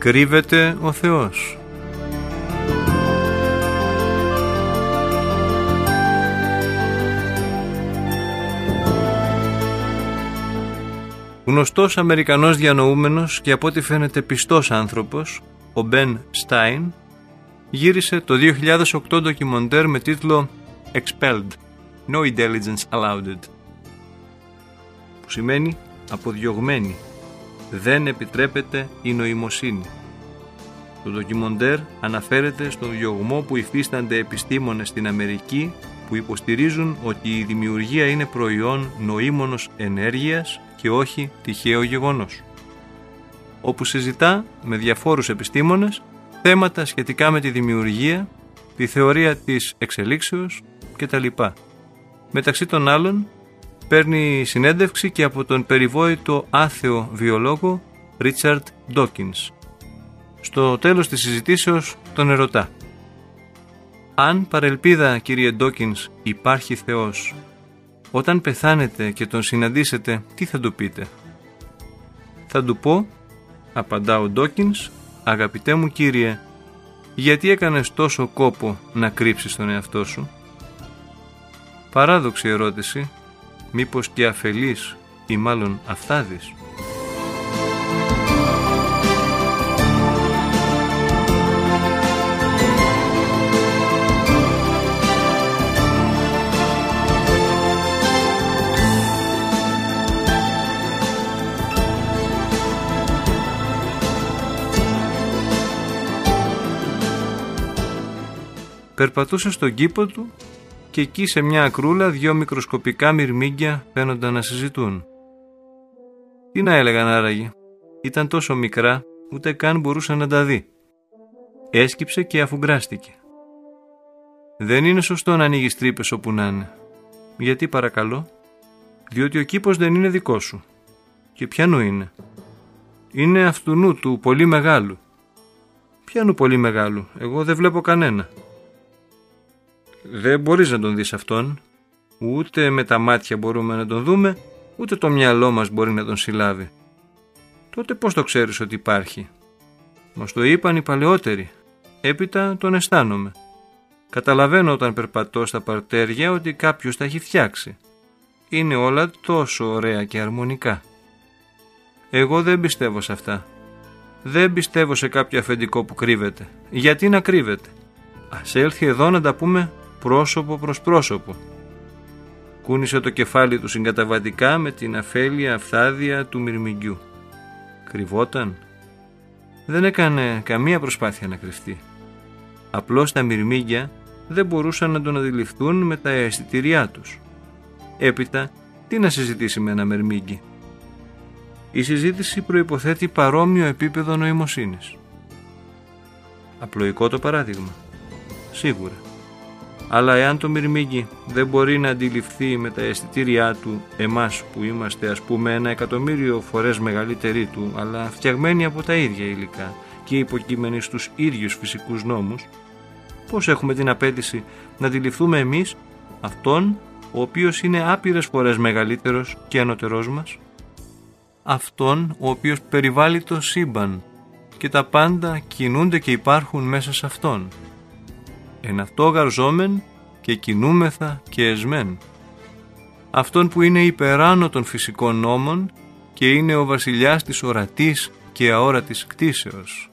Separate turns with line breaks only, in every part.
κρύβεται ο Θεός. Γνωστός Αμερικανός διανοούμενος και από ό,τι φαίνεται πιστός άνθρωπος, ο Μπεν Στάιν, γύρισε το 2008 ντοκιμοντέρ με τίτλο Expelled, No Intelligence Allowed, που σημαίνει αποδιωγμένη, δεν επιτρέπεται η νοημοσύνη. Το ντοκιμοντέρ αναφέρεται στον διωγμό που υφίστανται επιστήμονες στην Αμερική που υποστηρίζουν ότι η δημιουργία είναι προϊόν νοήμονος ενέργειας και όχι τυχαίο γεγονός, όπου συζητά με διαφόρους επιστήμονες θέματα σχετικά με τη δημιουργία, τη θεωρία της εξελίξεως κτλ. Μεταξύ των άλλων παίρνει συνέντευξη και από τον περιβόητο άθεο βιολόγο Ρίτσαρντ Ντόκινς. Στο τέλος της συζητήσεως τον ερωτά: «Αν παρελπίδα, κύριε Ντόκινς, υπάρχει Θεός, όταν πεθάνετε και τον συναντήσετε, τι θα του πείτε?» «Θα του πω», απαντά ο Ντόκινς, «αγαπητέ μου κύριε, γιατί έκανες τόσο κόπο να κρύψεις τον εαυτό σου?» Παράδοξη ερώτηση, μήπως και αφελής ή μάλλον αφθάδης? Περπατούσε στον κήπο του και εκεί σε μια ακρούλα 2 μικροσκοπικά μυρμήγκια φαίνονταν να συζητούν. Τι να έλεγαν άραγε? Ήταν τόσο μικρά, ούτε καν μπορούσε να τα δει. Έσκυψε και αφουγκράστηκε. «Δεν είναι σωστό να ανοίγεις τρύπες όπου να είναι». «Γιατί παρακαλώ?» «Διότι ο κήπος δεν είναι δικό σου». «Και ποιανού είναι?» «Είναι αυτουνού του πολύ μεγάλου». «Ποιανού πολύ μεγάλου? Εγώ δεν βλέπω κανένα». «Δεν μπορείς να τον δεις αυτόν. Ούτε με τα μάτια μπορούμε να τον δούμε, ούτε το μυαλό μας μπορεί να τον συλλάβει». «Τότε πώς το ξέρεις ότι υπάρχει?» «Μας το είπαν οι παλαιότεροι. Έπειτα τον αισθάνομαι. Καταλαβαίνω όταν περπατώ στα παρτέρια ότι κάποιος τα έχει φτιάξει. Είναι όλα τόσο ωραία και αρμονικά. Εγώ δεν πιστεύω σε αυτά. Δεν πιστεύω σε κάποιο αφεντικό που κρύβεται. Γιατί να κρύβεται? Ας έλθει εδώ να τα πούμε πρόσωπο προς πρόσωπο». Κούνησε το κεφάλι του συγκαταβατικά με την αφέλεια αφθάδια του μυρμηγκιού. Κρυβόταν? Δεν έκανε καμία προσπάθεια να κρυφτεί. Απλώς τα μυρμήγκια δεν μπορούσαν να τον αντιληφθούν με τα αισθητήριά τους. Έπειτα, τι να συζητήσει με ένα μερμήγκι? Η συζήτηση προϋποθέτει παρόμοιο επίπεδο νοημοσύνης. Απλοϊκό το παράδειγμα? Σίγουρα. Αλλά εάν το μυρμήγκι δεν μπορεί να αντιληφθεί με τα αισθητήριά του εμάς που είμαστε ας πούμε 1.000.000 φορές μεγαλύτεροι του, αλλά φτιαγμένοι από τα ίδια υλικά και υποκείμενοι στους ίδιους φυσικούς νόμους, πώς έχουμε την απέτηση να αντιληφθούμε εμείς αυτόν ο οποίος είναι άπειρες φορές μεγαλύτερος και ανωτερός μας? Αυτόν ο οποίος περιβάλλει το σύμπαν και τα πάντα κινούνται και υπάρχουν μέσα σε αυτόν. Εν αυτό γαρζόμεν και κινούμεθα και εσμέν. Αυτόν που είναι υπεράνω των φυσικών νόμων και είναι ο βασιλιάς της ορατής και αόρατης κτήσεως.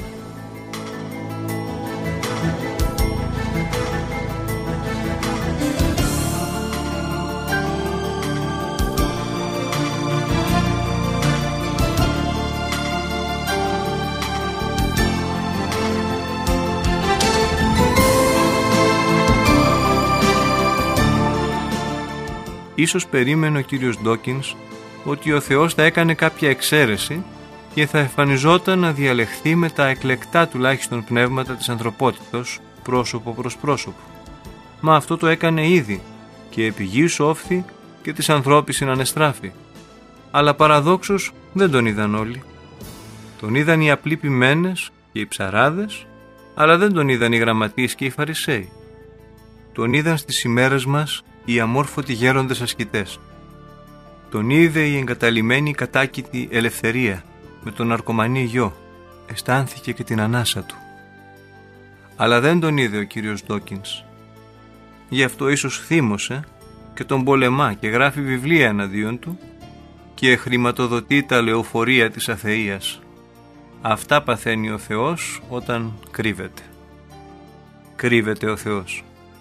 Ίσως περίμενε ο κύριος Ντόκινς ότι ο Θεός θα έκανε κάποια εξαίρεση και θα εμφανιζόταν να διαλεχθεί με τα εκλεκτά τουλάχιστον πνεύματα της ανθρωπότητος πρόσωπο προς πρόσωπο. Μα αυτό το έκανε ήδη και επί γης όφθη και της ανθρώπης συνανεστράφη. Αλλά παραδόξως δεν τον είδαν όλοι. Τον είδαν οι απλοί ποιμένες και οι ψαράδες, αλλά δεν τον είδαν οι γραμματείς και οι φαρισαίοι. Τον είδαν στις ημέρες μας οι αμόρφωτοι γέροντες ασκητές. Τον είδε η εγκαταλειμμένη κατάκητη Ελευθερία με τον ναρκωμανή γιο, αισθάνθηκε και την ανάσα του. Αλλά δεν τον είδε ο κύριος Ντόκινς. Γι' αυτό ίσως θύμωσε και τον πολεμά και γράφει βιβλία εναντίον του και χρηματοδοτεί τα λεωφορεία της αθείας. Αυτά παθαίνει ο Θεός όταν κρύβεται. Κρύβεται ο Θεός.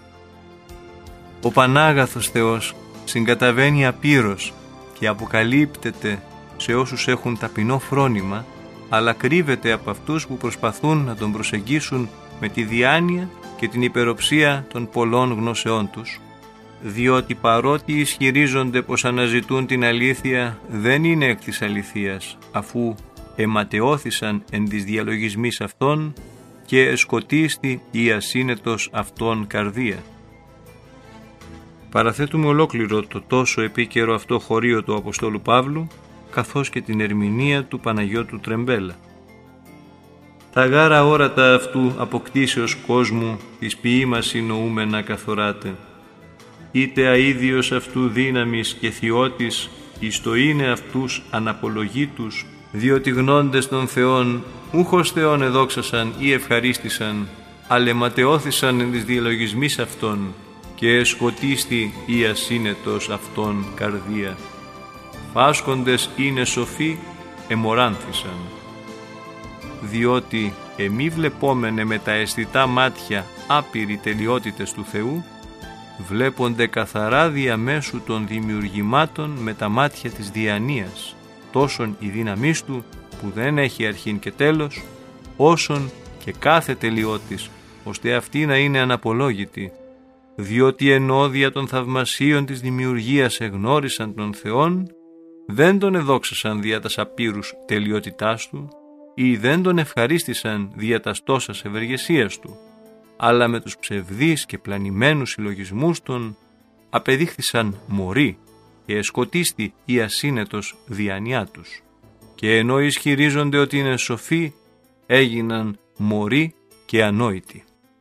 Ο Πανάγαθος Θεός συγκαταβαίνει απείρως και αποκαλύπτεται σε όσους έχουν ταπεινό φρόνημα, αλλά κρύβεται από αυτούς που προσπαθούν να τον προσεγγίσουν με τη διάνοια και την υπεροψία των πολλών γνώσεών τους, διότι παρότι ισχυρίζονται πως αναζητούν την αλήθεια, δεν είναι εκ της αληθείας, αφού εματεώθησαν εν της διαλογισμής αυτών και εσκοτίστη η ασύνετος αυτών καρδία. Παραθέτουμε ολόκληρο το τόσο επίκαιρο αυτό χωρίο του Αποστόλου Παύλου, καθώς και την ερμηνεία του Παναγιώτου Τρεμπέλα. Τα γάρα όρατα αυτού αποκτήσεως κόσμου της ποίημας συνοούμενα καθοράτε, είτε αίδιος αυτού δύναμης και θειότης, εις το είναι αυτούς αναπολογήτους, διότι γνώντες των Θεών, ούχος Θεόν εδόξασαν ή ευχαρίστησαν, αλεματεώθησαν εν της διαλογισμής αυτών, και εσκοτίστη η ασύνετος αυτών καρδία. Φάσκοντες είναι σοφοί, εμοράνθησαν. Διότι εμεί βλεπόμενε με τα αισθητά μάτια άπειροι τελειότητες του Θεού, βλέπονται καθαρά διαμέσου των δημιουργημάτων με τα μάτια της διανοίας, τόσον η δύναμής του που δεν έχει αρχήν και τέλος, όσον και κάθε τελειότης, ώστε αυτή να είναι αναπολόγητη, διότι ενώδια των θαυμασίων της δημιουργίας εγνώρισαν τον Θεόν, δεν τον εδόξασαν δια τας απείρους τελειότητάς του ή δεν τον ευχαρίστησαν δια τας τόσας ευεργεσίας του, αλλά με τους ψευδείς και πλανημένους συλλογισμούς των απεδείχθησαν μωροί και εσκοτίστη η ασύνετος διάνοιά τους, και ενώ ισχυρίζονται ότι είναι σοφοί, έγιναν μωροί και ανόητοι.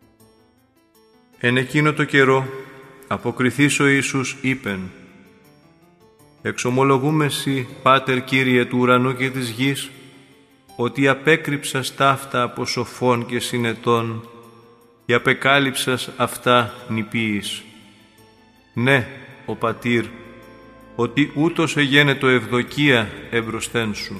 Εν εκείνο το καιρό αποκριθείς ο Ιησούς είπεν, εξομολογούμε σοι, Πάτερ Κύριε του ουρανού και της γης, ότι απέκρυψας ταύτα από σοφών και συνετών και απεκάλυψας αυτά νηπίης. Ναι, ο Πατήρ, ότι ούτως εγένετο ευδοκία εμπροσθέν σου.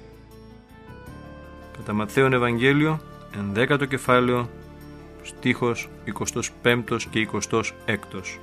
Κατά Ματθαίον Ευαγγέλιο, 11ο κεφάλαιο, στίχος 25 και 26.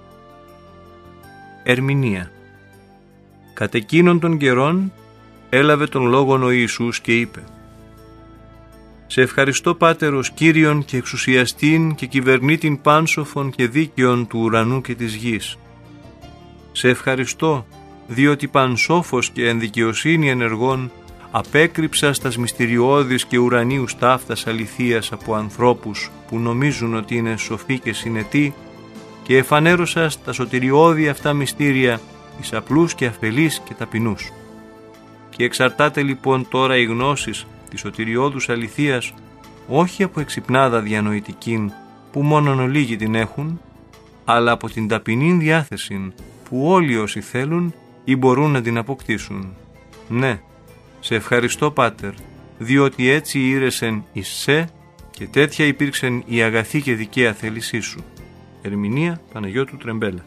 Ερμηνεία. Κατ' εκείνων των καιρών έλαβε τον λόγον ο Ιησούς και είπε, «Σε ευχαριστώ Πάτερ ως Κύριον και εξουσιαστήν και κυβερνήτην πάνσοφων και δίκαιων του ουρανού και της γης. Σε ευχαριστώ διότι πανσόφος και εν δικαιοσύνη ενεργών απέκρυψας τας μυστηριώδεις και ουρανίους ταύτας αληθείας από ανθρώπους που νομίζουν ότι είναι σοφοί και συνετοί και εφανέρωσας τα σωτηριώδη αυτά μυστήρια εις απλούς και αφελείς και ταπεινούς. Και εξαρτάται λοιπόν τώρα η γνώσης της σωτηριώδους αληθείας όχι από εξυπνάδα διανοητικήν που μόνον ολίγοι την έχουν, αλλά από την ταπεινήν διάθεση που όλοι όσοι θέλουν ή μπορούν να την αποκτήσουν. Ναι, σε ευχαριστώ Πάτερ, διότι έτσι ήρεσεν εις σε και τέτοια υπήρξεν η αγαθή και δικαία θέλησή σου. Ερμηνεία Παναγιώτου Τρεμπέλα.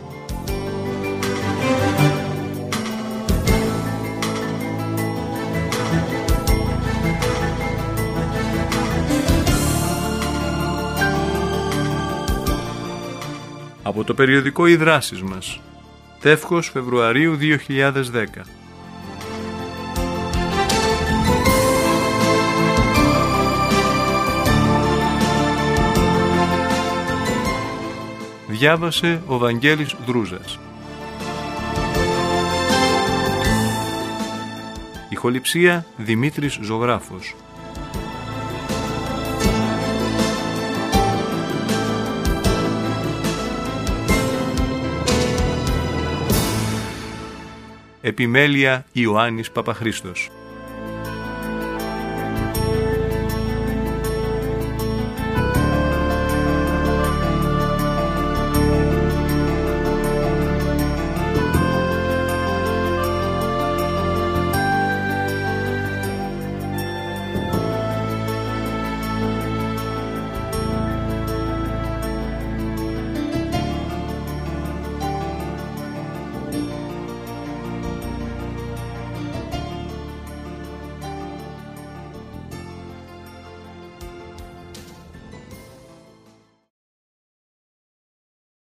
Από το περιοδικό «Οι δράσεις μας», τεύχος Φεβρουαρίου 2010. Διάβασε ο Βαγγέλης Δρούζας. Ηχοληψία Δημήτρης Ζωγράφος. Επιμέλεια Ιωάννης Παπαχρήστος.